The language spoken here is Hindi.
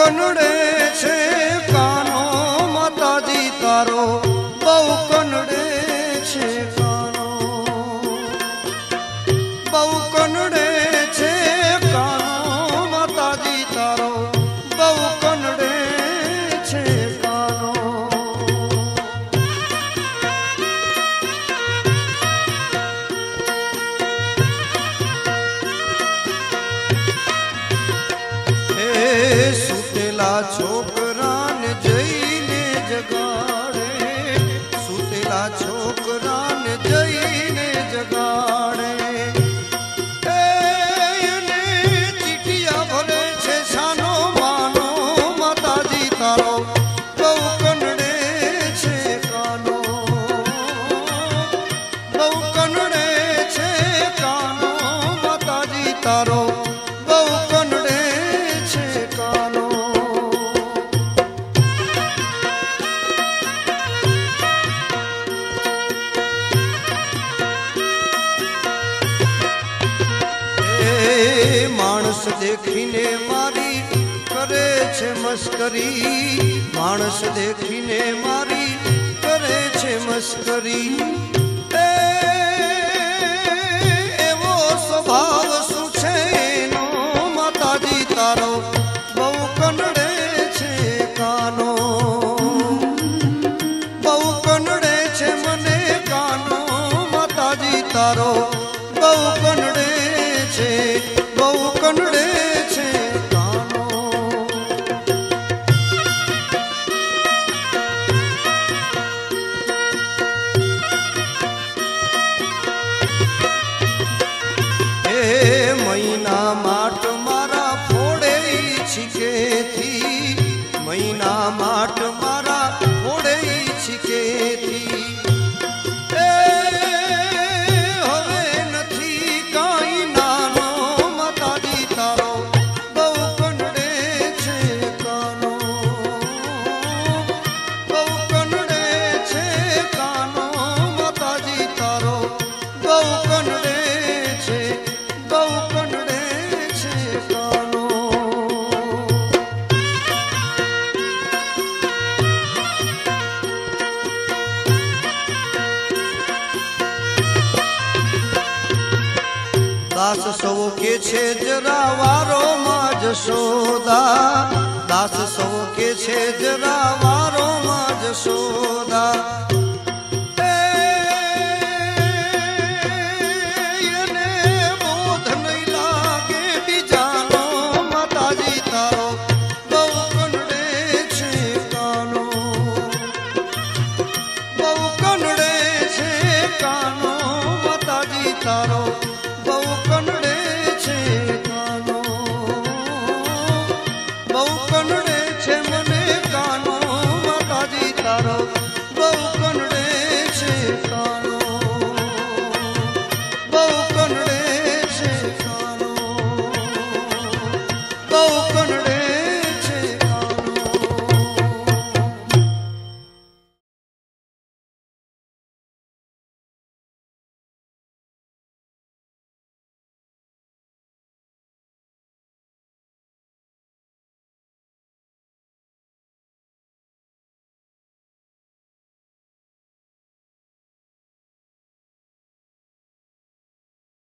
कनड़े छे कानो माताजी तारो बहु कनड़े छे कानो बहु कनड़े छे कानो माताजी तारो बहु कनड़े छे कानो। सुतेला छोकरा ने जईने जगाड़े सुतेला छोकरा ने जईने जगाड़े एने चिटिया भरे छे सानो मानो माताजी तारो बहु कनड़े छे कानो बहु कनड़े छे कानो माताजी तारो बहु कनड़े कानो। मानस देखीने मारी करे छे मस्करी मानस देखीने मारी करे छे मस्करी एवो स्वभाव शू छे एनो माताजी तारो बहु कनड़े छे कानो बहु कनड़े छे मने कानो माताजी तारो बहु कनड़े छे बहु कनड़े छे कानो। ए महीना माट मारा फोड़े छिके थी महीना माट मारा फोड़े छिके थी हवे नथी काई नानो माताजी तारो बहु कनड़े छे कानो बहु कनड़े छे कानो माताजी तारो बहु कनड़े छे बहु कनड़े छे कानो। दास सौ के छे जरा वारो मां जशोदा दास सौ के छे जरा वारो मां जशोदा